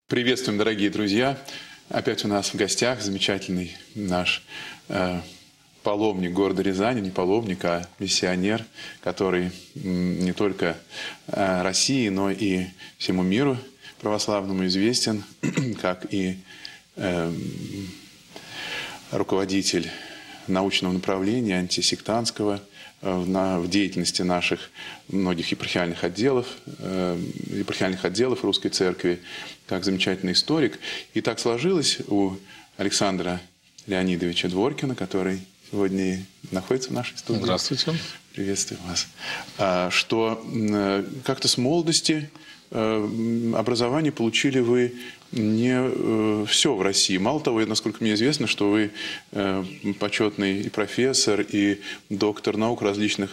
Приветствуем, дорогие друзья! Опять у нас в гостях замечательный наш паломник города Рязани, не паломник, а миссионер, который не только России, но и всему миру православному известен, как и руководитель научного направления антисектантского в деятельности наших многих епархиальных отделов Русской Церкви, как замечательный историк. И так сложилось у Александра Леонидовича Дворкина, который сегодня и находится в нашей студии. Здравствуйте. Приветствую вас. Что как-то с молодости образование получили вы не все в России. Мало того, насколько мне известно, что вы почетный и профессор, и доктор наук различных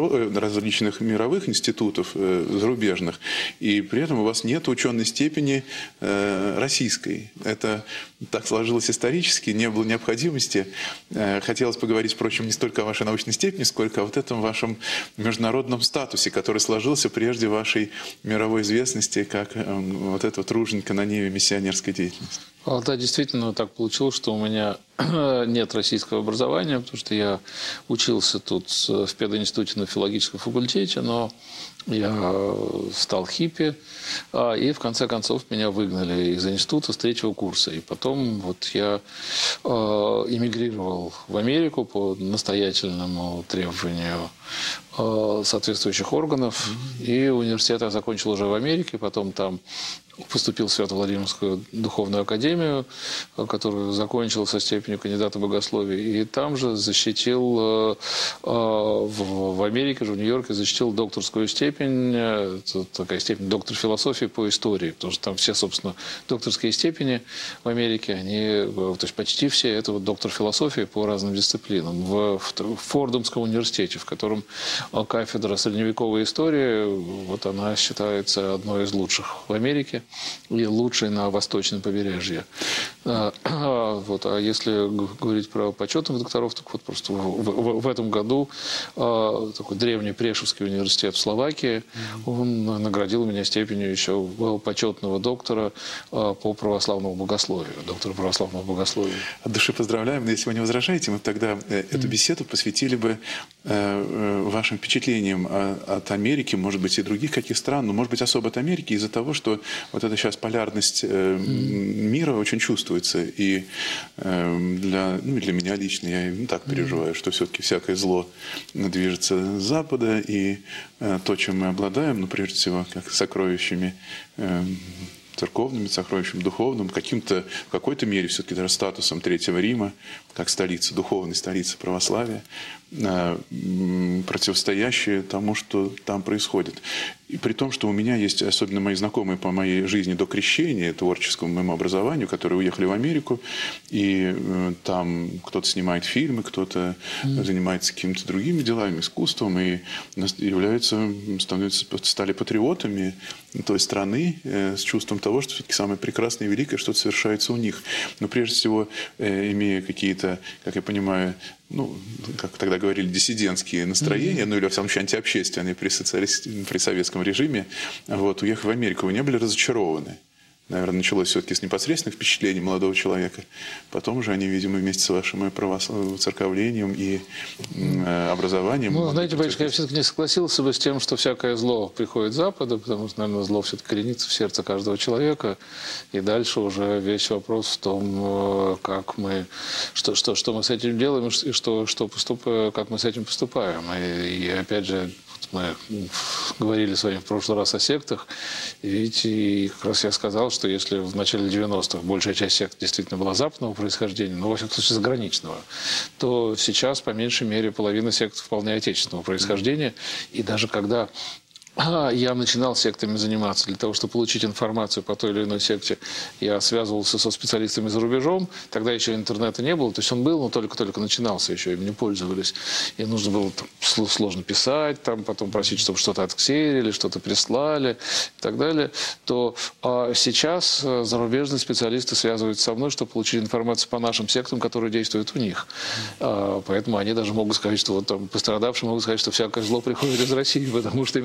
мировых институтов зарубежных, и при этом у вас нет ученой степени российской. Это так сложилось исторически, не было необходимости. Хотелось поговорить, впрочем, не столько о вашей научной степени, сколько о вот этом вашем международном статусе, который сложился прежде вашей мировой известности, как вот этого труженика на ниве миссионерской деятельности. Да, действительно, так получилось, что у меня нет российского образования, потому что я учился тут в пединституте на филологическом факультете, но я стал хиппи, и в конце концов меня выгнали из института с 3-го курса. И потом вот я эмигрировал в Америку по настоятельному требованию соответствующих органов. И университет я закончил уже в Америке, потом там поступил в Свято-Владимирскую духовную академию, которую закончил со степенью кандидата богословия. И там же защитил, в Америке же, в Нью-Йорке, защитил докторскую степень, это такая степень доктор философии по истории, потому что там все, собственно, докторские степени в Америке, они, то есть почти все, это вот доктор философии по разным дисциплинам. В Фордомском университете, в котором кафедра средневековой истории, вот она считается одной из лучших в Америке и лучшей на восточном побережье. Вот. А если говорить про почетных докторов, так вот просто в этом году такой древний Прешевский университет в Словакии, он наградил меня степенью еще почетного доктора по православному богословию, доктора православного богословия. От души поздравляем. Но если вы не возражаете, мы тогда эту беседу посвятили бы вашим впечатлениям от Америки, может быть, и других каких стран, но, может быть, особо от Америки, из-за того, что вот эта сейчас полярность мира очень чувствуется. И для меня лично, я так переживаю, что все-таки всякое зло движется с Запада, и то, чем мы обладаем, прежде всего, как сокровищами церковными, сокровищем духовным, в какой-то мере все-таки даже статусом Третьего Рима, как столицы, духовной столицы православия, противостоящие тому, что там происходит. И при том, что у меня есть, особенно мои знакомые по моей жизни до крещения, творческому моему образованию, которые уехали в Америку, и там кто-то снимает фильмы, кто-то занимается какими-то другими делами, искусством, и стали патриотами той страны с чувством того, что все-таки самое прекрасное и великое что-то совершается у них. Но прежде всего, имея какие-то, как я понимаю, как тогда говорили, диссидентские настроения, или, во всяком случае, антиобщественные при советском режиме, уехав в Америку, вы не были разочарованы? Наверное, началось все-таки с непосредственных впечатлений молодого человека. Потом же они, видимо, вместе с вашим церковлением и образованием... знаете, батюшка, я все-таки не согласился бы с тем, что всякое зло приходит с Запада, потому что, наверное, зло все-таки коренится в сердце каждого человека. И дальше уже весь вопрос в том, как мы... Что мы с этим делаем, и как мы с этим поступаем. И опять же, мы говорили с вами в прошлый раз о сектах, и как раз я сказал, что если в начале 90-х большая часть сект действительно была западного происхождения, но, во всяком случае, заграничного, то сейчас, по меньшей мере, половина сект вполне отечественного происхождения. И даже когда я начинал сектами заниматься для того, чтобы получить информацию по той или иной секте. Я связывался со специалистами за рубежом. Тогда еще интернета не было. То есть он был, но только начинался еще, им не пользовались. И нужно было сложно писать, потом просить, чтобы что-то отксерили, что-то прислали и так далее. То сейчас зарубежные специалисты связываются со мной, чтобы получить информацию по нашим сектам, которые действуют у них. Поэтому они даже могут сказать, что пострадавшие могут сказать, что всякое зло приходит из России, потому что именно в России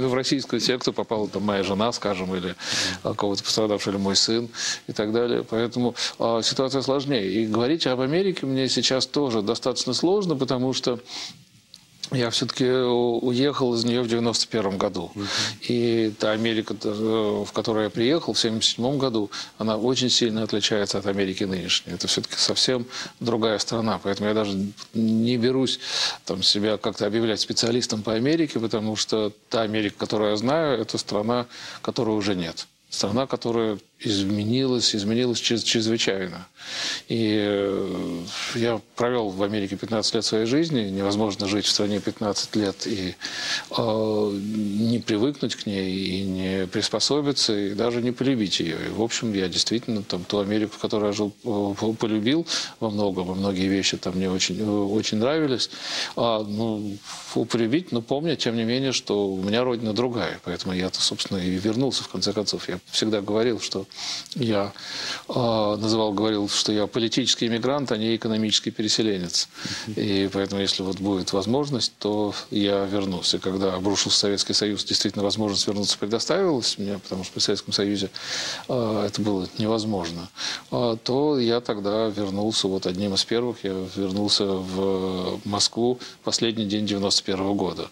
террористскую секту попала там моя жена, скажем, или кого-то пострадавший, или мой сын и так далее. Поэтому ситуация сложнее. И говорить об Америке мне сейчас тоже достаточно сложно, потому что я все-таки уехал из нее в 91 году. И та Америка, в которую я приехал в 77 году, она очень сильно отличается от Америки нынешней. Это все-таки совсем другая страна. Поэтому я даже не берусь там, себя как-то объявлять специалистом по Америке, потому что та Америка, которую я знаю, это страна, которой уже нет. Страна, которая изменилась чрезвычайно. И я провел в Америке 15 лет своей жизни. Невозможно жить в стране 15 лет и не привыкнуть к ней, и не приспособиться, и даже не полюбить ее. И, в общем, я действительно там, ту Америку, в которой я жил, полюбил во многом. И многие вещи там мне очень нравились. Полюбить, но помню, тем не менее, что у меня родина другая. Поэтому я-то, собственно, и вернулся, в конце концов. Я всегда говорил, что я говорил, что я политический иммигрант, а не экономический переселенец. И поэтому, если вот будет возможность, то я вернусь. И когда обрушился Советский Союз, действительно возможность вернуться предоставилась мне, потому что при Советском Союзе это было невозможно, то я тогда вернулся, вот одним из первых, я вернулся в Москву в последний день 91 года.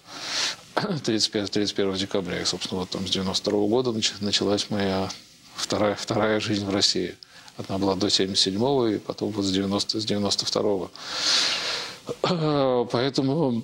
31 декабря. И, собственно, вот там с 92 года началась моя вторая жизнь в России. Одна была до 77-го, и потом вот с 92-го. Поэтому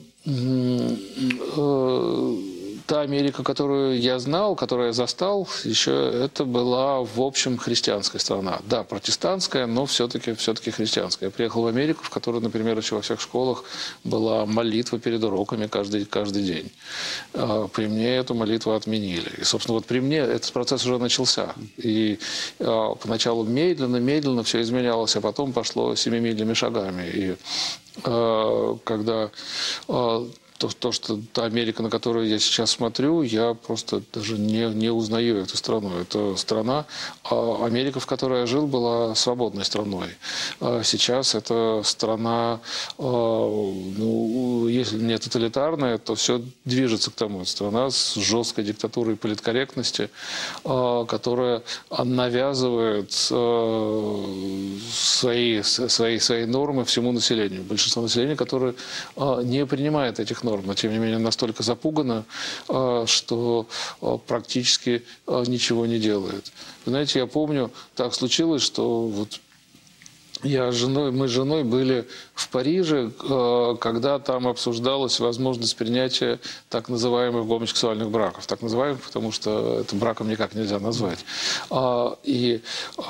та Америка, которую я знал, которую я застал, еще это была, в общем, христианская страна. Да, протестантская, но все-таки христианская. Я приехал в Америку, в которой, например, еще во всех школах была молитва перед уроками каждый день. При мне эту молитву отменили. И, собственно, вот при мне этот процесс уже начался. И поначалу медленно все изменялось, а потом пошло семимильными шагами. И когда то, что та Америка, на которую я сейчас смотрю, я просто даже не узнаю эту страну. Это страна, Америка, в которой я жил, была свободной страной. Сейчас это страна, если не тоталитарная, то все движется к тому. Это страна с жесткой диктатурой политкорректности, которая навязывает свои нормы всему населению. Большинство населения, которое не принимает этих норм, но тем не менее настолько запугано, что практически ничего не делает. Вы знаете, я помню, так случилось, что вот мы с женой были в Париже, когда там обсуждалась возможность принятия так называемых гомосексуальных браков. Так называемых, потому что это браком никак нельзя назвать. И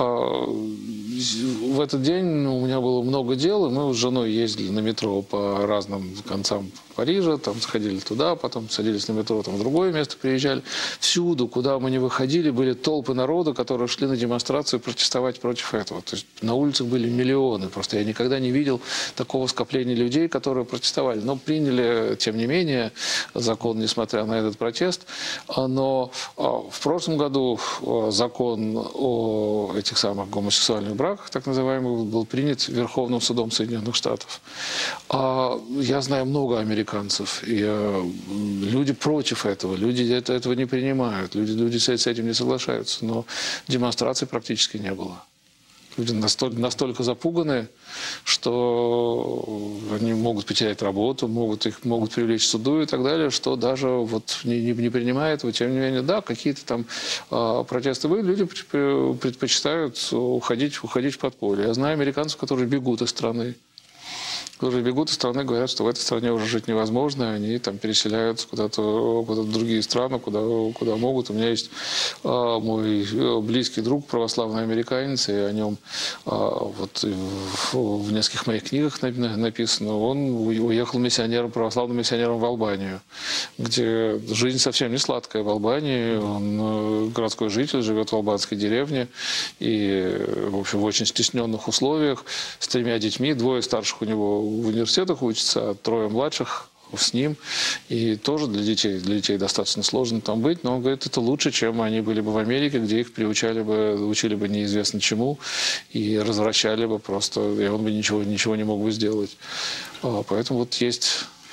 в этот день у меня было много дел, и мы с женой ездили на метро по разным концам Парижа, там сходили туда, потом садились на метро, там в другое место приезжали. Всюду, куда мы не выходили, были толпы народа, которые шли на демонстрацию протестовать против этого. То есть на улицах были миллионы. Просто я никогда не видел такого скопления людей, которые протестовали. Но приняли, тем не менее, закон, несмотря на этот протест. Но в прошлом году закон о этих самых гомосексуальных браках, так называемых, был принят Верховным судом Соединенных Штатов. Я знаю много американцев, и люди против этого, люди этого не принимают, люди с этим не соглашаются, но демонстраций практически не было. Люди настолько запуганы, что они могут потерять работу, их могут привлечь к суду и так далее, что даже вот не принимают его. Тем не менее, да, какие-то там протесты были, люди предпочитают уходить в подполье. Я знаю американцев, которые бегут из страны. Говорят, что в этой стране уже жить невозможно, и они там переселяются куда-то в другие страны, куда могут. У меня есть мой близкий друг, православный американец, и о нем вот в нескольких моих книгах написано. Он уехал православным миссионером в Албанию, где жизнь совсем не сладкая в Албании. Он городской житель, живет в албанской деревне, и, в общем, в очень стесненных условиях, с 3 детьми, 2 старших у него в университетах учатся, а 3 младших с ним. И тоже для детей достаточно сложно там быть. Но он говорит, это лучше, чем они были бы в Америке, где их учили бы неизвестно чему и развращали бы просто, и он бы ничего не мог бы сделать. Поэтому вот есть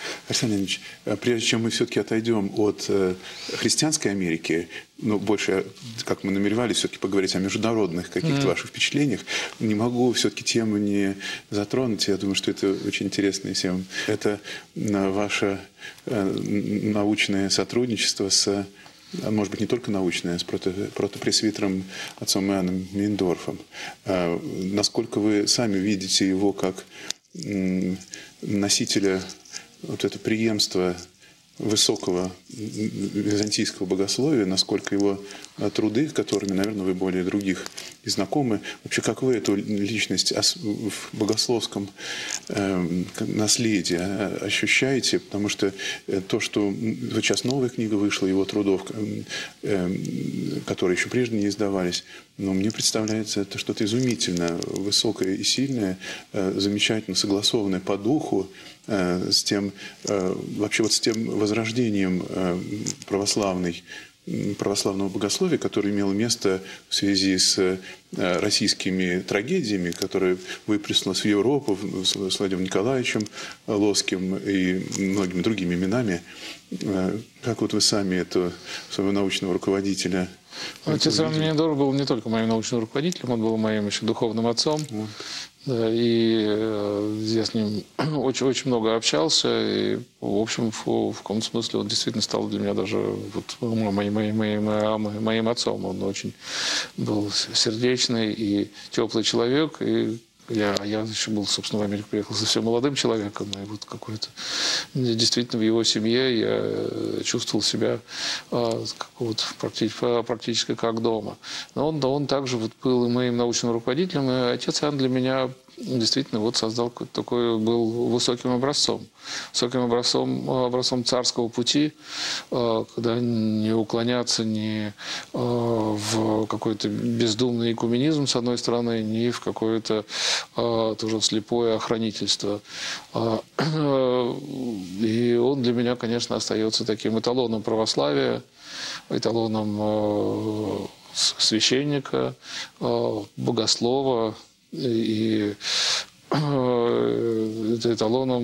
Александр Леонидович, прежде чем мы все-таки отойдем от христианской Америки, ну, больше, как мы намеревались, все-таки поговорить о международных каких-то ваших впечатлениях, не могу все-таки тему не затронуть. Я думаю, что это очень интересная тема. Это ваше научное сотрудничество с, может быть, не только научное, с протопресвитером отцом Иоанном Мейндорфом. Насколько вы сами видите его как носителя вот это преемства высокого византийского богословия, насколько его труды, которыми, наверное, вы более других и знакомы, вообще как вы эту личность в богословском наследии ощущаете? Потому что то, что вот сейчас новая книга вышла, его трудов, которые еще прежде не издавались, но мне представляется это что-то изумительно высокое и сильное, замечательно согласованное по духу, с тем, вообще вот с тем возрождением православного богословия, которое имело место в связи с российскими трагедиями, которые выплеснулись в Европу с Владимиром Николаевичем Лосским и многими другими именами. Как вот вы сами это, своего научного руководителя? Отец Иоанн Мейндорф был не только моим научным руководителем, он был моим еще духовным отцом. Да, и я с ним очень много общался, и, в общем, в каком-то смысле он действительно стал для меня даже вот моим отцом. Он очень был сердечный и теплый человек, и я еще был, собственно, в Америку приехал совсем молодым человеком, и вот какой-то действительно в его семье я чувствовал себя практически как дома. Но он также вот был и моим научным руководителем, и отец Иоанн для меня действительно вот создал такой, был высоким образцом царского пути, когда не уклоняться ни в какой-то бездумный экуменизм, с одной стороны, ни в какое-то тоже слепое охранительство. И он для меня, конечно, остается таким эталоном православия, эталоном священника, богослова, и эталоном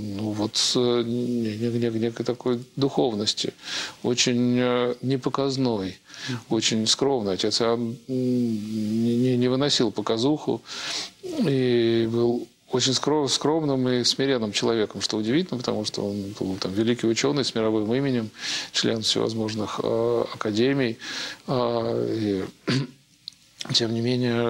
некой такой духовности, очень непоказной, очень скромный. Отец Иоанн не выносил показуху и был очень скромным и смиренным человеком, что удивительно, потому что он был там великий ученый с мировым именем, член всевозможных академий. И тем не менее,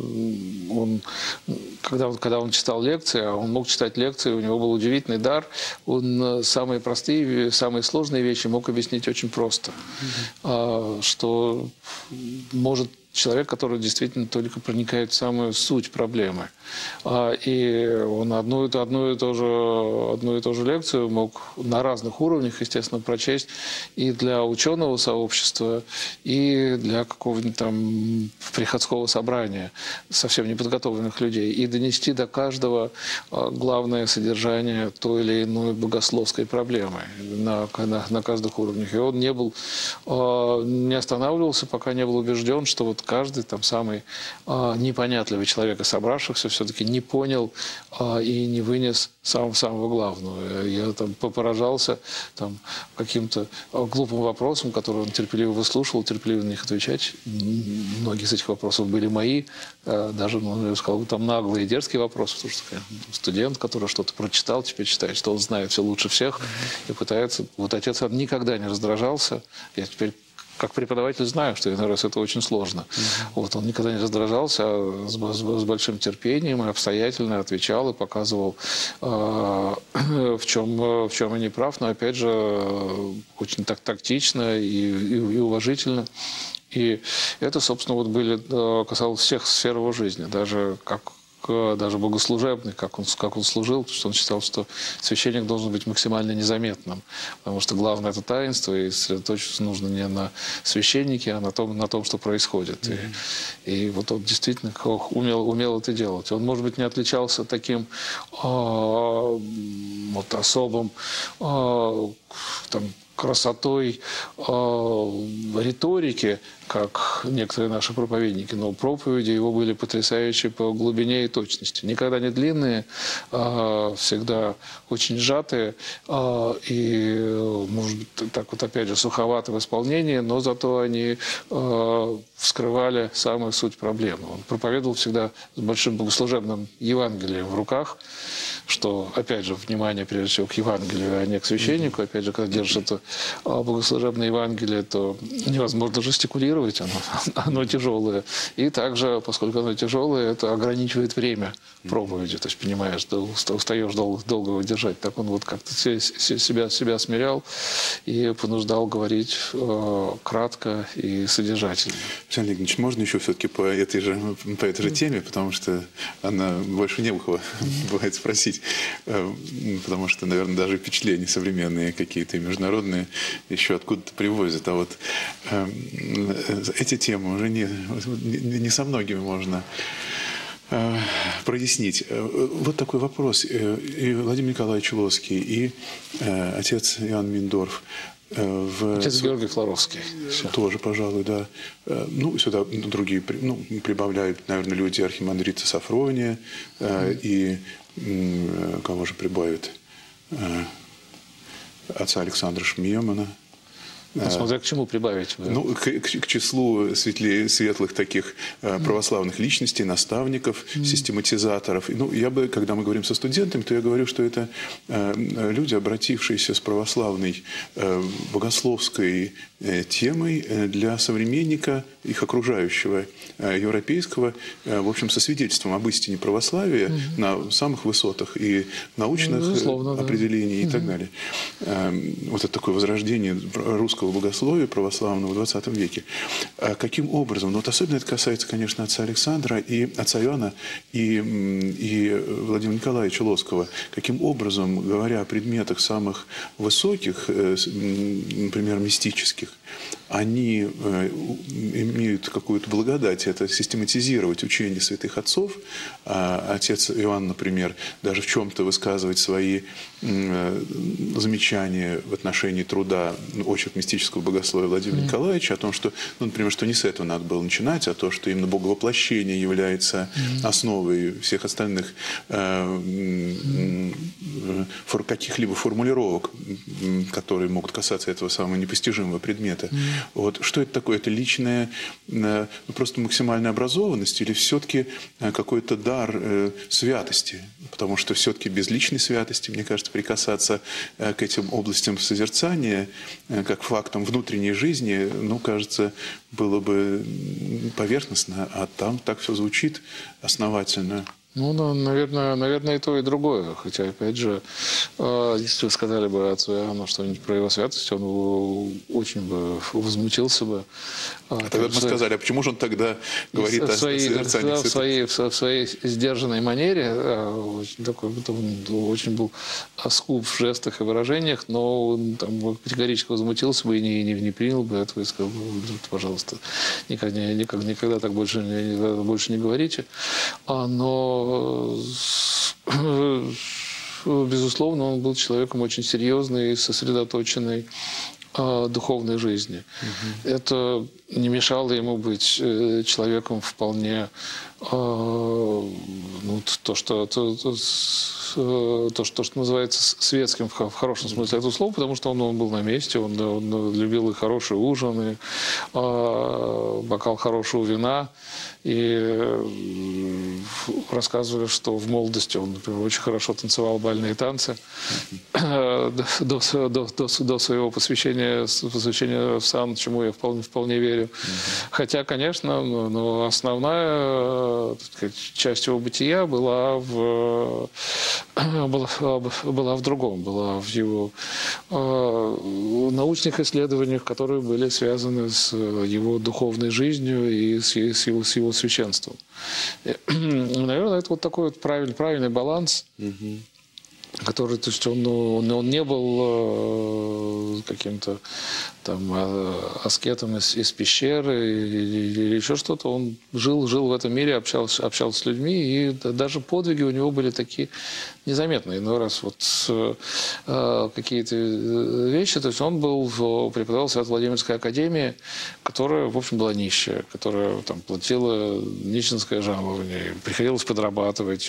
когда он читал лекции, а он мог читать лекции, у него был удивительный дар, он самые простые, самые сложные вещи мог объяснить очень просто, что может человек, который действительно только проникает в самую суть проблемы. И он одну и ту же лекцию мог на разных уровнях, естественно, прочесть и для ученого сообщества, и для какого-нибудь там приходского собрания совсем неподготовленных людей, и донести до каждого главное содержание той или иной богословской проблемы на каждых уровнях. И он не останавливался, пока не был убежден, что вот каждый там самый непонятливый человек из собравшихся все-таки не понял и не вынес самого главного. Я там попоражался там каким-то глупым вопросам, которые он терпеливо выслушивал, терпеливо на них отвечать. Многие из этих вопросов были мои, даже, я сказал, там наглые и дерзкие вопросы, потому что студент, который что-то прочитал, теперь считает, что он знает все лучше всех и пытается... Вот отец никогда не раздражался. Я теперь как преподаватель знаю, что иной раз это очень сложно. Вот, он никогда не раздражался, а с большим терпением и обстоятельно отвечал и показывал, в чем я не прав, но опять же очень тактично и уважительно. И это, собственно, вот касалось всех сфер его жизни, даже богослужебный, как он служил, потому что он считал, что священник должен быть максимально незаметным, потому что главное это таинство, и сосредоточиться нужно не на священнике, а на том, что происходит. И вот он действительно умел это делать. Он, может быть, не отличался таким особым красотой риторики, как некоторые наши проповедники, но проповеди его были потрясающие по глубине и точности. Никогда не длинные, всегда очень сжатые и, может быть, так вот опять же суховаты в исполнении, но зато они вскрывали самую суть проблемы. Он проповедовал всегда с большим богослужебным Евангелием в руках, что, опять же, внимание прежде всего к Евангелию, а не к священнику. Опять же, когда держишь это богослужебное Евангелие, то невозможно жестикулировать, оно тяжелое. И также, поскольку оно тяжелое, это ограничивает время проповеди. То есть, понимаешь, устаешь долго его держать. Так он вот как-то себя смирял и понуждал говорить кратко и содержательно. Александр Игоревич, можно еще все-таки по этой же теме, потому что она больше не у кого бывает спросить, потому что, наверное, даже впечатления современные какие-то и международные еще откуда-то привозят. А вот эти темы уже не со многими можно прояснить. Вот такой вопрос. И Владимир Николаевич Лоский, и отец Иоанн Миндорф. Отец Георгий Флоровский. Тоже, пожалуй, да. Ну, сюда другие прибавляют, наверное, люди архимандрита Сафрония и кого же прибавят? Отца Александра Шмемана. Смотря к чему прибавить. Ну, к числу светлых таких православных личностей, наставников, систематизаторов. Ну, когда мы говорим со студентами, то я говорю, что это люди, обратившиеся с православной богословской темой для современника, их окружающего европейского, в общем, со свидетельством об истине православия на самых высотах и научных определений и так далее. Вот это такое возрождение русского богословия православного в 20 веке. Каким образом? Ну, вот особенно это касается, конечно, отца Александра и отца Иоанна и Владимира Николаевича Лоскова. Каким образом, говоря о предметах самых высоких, например, мистических, они имеют какую-то благодать, это систематизировать учение святых отцов. Отец Иоанн, например, даже в чем-то высказывать свои замечания в отношении труда «Очерк мистического богословия» Владимира Николаевича, о том, что, ну, например, что не с этого надо было начинать, а то, что именно боговоплощение является основой всех остальных каких-либо формулировок, которые могут касаться этого самого непостижимого предмета. Вот. Что это такое? Это личная просто максимальная образованность или все-таки какой-то дар святости? Потому что все-таки без личной святости, мне кажется, прикасаться к этим областям созерцания, как фактам внутренней жизни, ну, кажется, было бы поверхностно, а там так все звучит основательно. Ну, наверное, и то, и другое. Хотя, опять же, если вы сказали бы отцу Иоанну что-нибудь про его святость, он очень бы возмутился бы. Тогда бы мы сказали, а почему же он тогда говорит о созерцании? В своей сдержанной манере, очень был скуп в жестах и выражениях, но он там категорически возмутился бы и не принял бы этого и сказал, пожалуйста, никогда так больше не говорите. Но безусловно, он был человеком очень серьезный и сосредоточенный духовной жизни. Это не мешало ему быть человеком вполне то, что называется светским в хорошем смысле этого слова, потому что он был на месте, он любил и хороший ужин, и бокал хорошего вина. И рассказывали, что в молодости он, например, очень хорошо танцевал бальные танцы до своего посвящения в сан, чему я вполне верю. Хотя, конечно, но основная, так сказать, часть его бытия была в другом, была в его научных исследованиях, которые были связаны с его духовной жизнью и с его священством. Наверное, это вот такой вот правильный баланс. который, то есть он не был каким-то там аскетом из пещеры или еще что-то. Он жил в этом мире, общался с людьми, и даже подвиги у него были такие незаметные. Иной раз вот какие-то вещи. То есть он преподавал в Свято-Владимирской академии, которая, в общем, была нищая, которая там платила нищенское жалование, приходилось подрабатывать.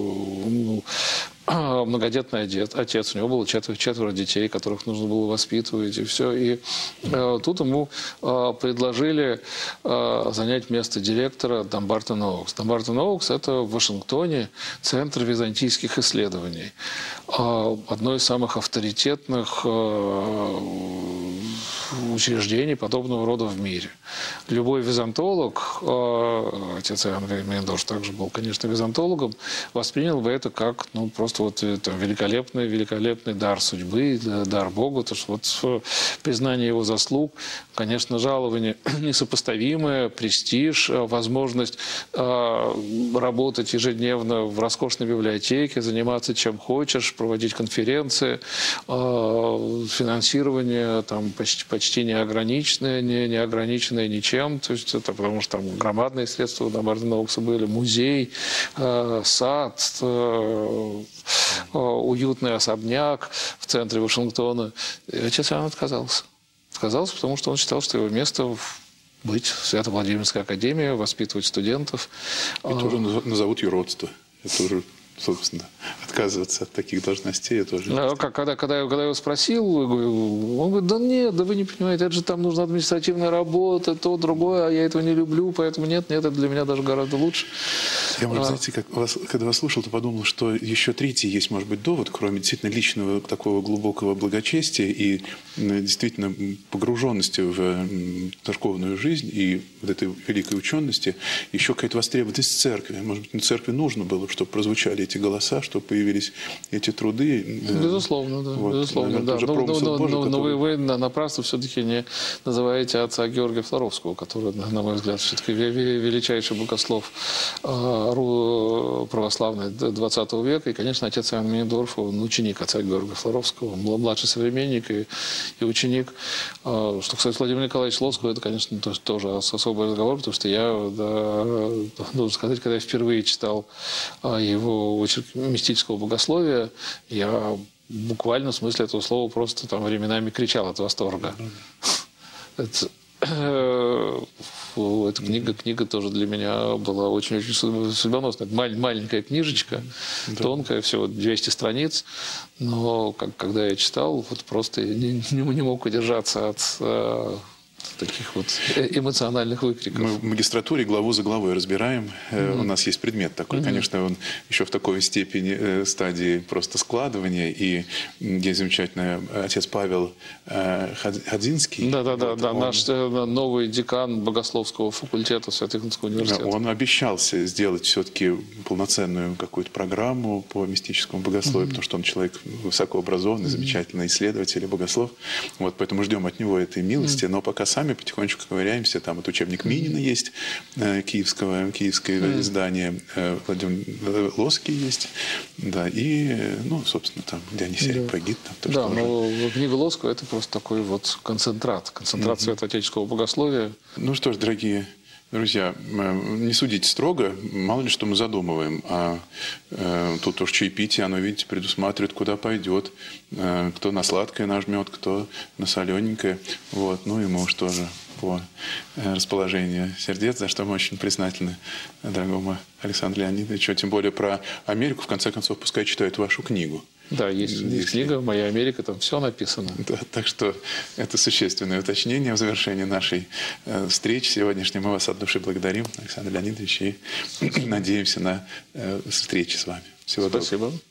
Многодетный отец, у него было четверо детей, которых нужно было воспитывать, и все. И тут ему предложили занять место директора Дамбартон Оукс. Дамбартон Оукс – это в Вашингтоне центр византийских исследований. Одно из самых авторитетных учреждений подобного рода в мире. Любой византолог, отец Иоанн Мейндорф также был, конечно, византологом, воспринял бы это как просто вот это великолепный дар судьбы, дар Богу, то что вот признание его заслуг, конечно, жалование несопоставимое, престиж, возможность работать ежедневно в роскошной библиотеке, заниматься чем хочешь, проводить конференции, финансирование там почти неограниченное, не ограниченное ничем, то есть это потому что там громадные средства у Дамбартона Оукса были, музей, сад, уютный особняк в центре Вашингтона. И отец Иоанн отказался. Отказался, потому что он считал, что его место быть в Свято-Владимирской академии, воспитывать студентов. И тоже назовут юродство. Это уже, собственно, отказываться от таких должностей. Это уже... Когда я его спросил, он говорит, да нет, да вы не понимаете, это же там нужна административная работа, то, другое, а я этого не люблю, поэтому нет, это для меня даже гораздо лучше. Я, может, знаете, когда вас слушал, то подумал, что еще третий есть, может быть, довод, кроме действительно личного такого глубокого благочестия и действительно погруженности в церковную жизнь и вот этой великой учености, еще какая-то востребованность церкви. Может быть, на церкви нужно было, чтобы прозвучали эти голоса, чтобы появились эти труды. Безусловно, да. Вот, безусловно, наверное, да. Но вы напрасно все-таки не называете отца Георгия Флоровского, который, на мой взгляд, все-таки величайший богослов православный 20 века. И, конечно, отец Иоанн Мейндорф, он ученик отца Георгия Флоровского, младший современник и ученик. Что, кстати, Владимир Николаевич Лоцкого, это, конечно, тоже особый разговор, потому что я, должен сказать, когда я впервые читал его очерк мистического богословия, я буквально в смысле этого слова просто там временами кричал от восторга. Эта книга тоже для меня была очень-очень судьбоносная. Это маленькая книжечка, тонкая, всего 200 страниц. Но когда я читал, вот просто не мог удержаться от таких вот эмоциональных выкриков. Мы в магистратуре главу за главой разбираем. У нас есть предмет такой. Конечно, он еще в такой степени стадии просто складывания. И есть замечательный отец Павел Ходзинский. Да, наш новый декан богословского факультета Свято-Тихоновского университета. Он обещался сделать все-таки полноценную какую-то программу по мистическому богословию, потому что он человек высокообразованный, замечательный исследователь и богослов. Вот, поэтому ждем от него этой милости. Но пока сами потихонечку ковыряемся. Там вот учебник Минина есть, киевское издание, Владимир Лоцкий есть, да, и, собственно, там Дионисий Погит. Да, но книга Лоцкого – это просто такой вот концентрат святоотеческого богословия. Ну что ж, дорогие друзья, не судите строго, мало ли что мы задумываем. А тут уж чаепитие, оно, видите, предусматривает, куда пойдет. Кто на сладкое нажмет, кто на солененькое. Вот. Ну и мы уж тоже по расположению сердец, за что мы очень признательны дорогому Александру Леонидовичу. Тем более про Америку, в конце концов, пускай читают вашу книгу. Да, есть книга «Моя Америка», там все написано. Да, так что это существенное уточнение в завершении нашей встречи сегодняшней. Мы вас от души благодарим, Александр Леонидович, и надеемся на встречи с вами. Всего доброго. Спасибо.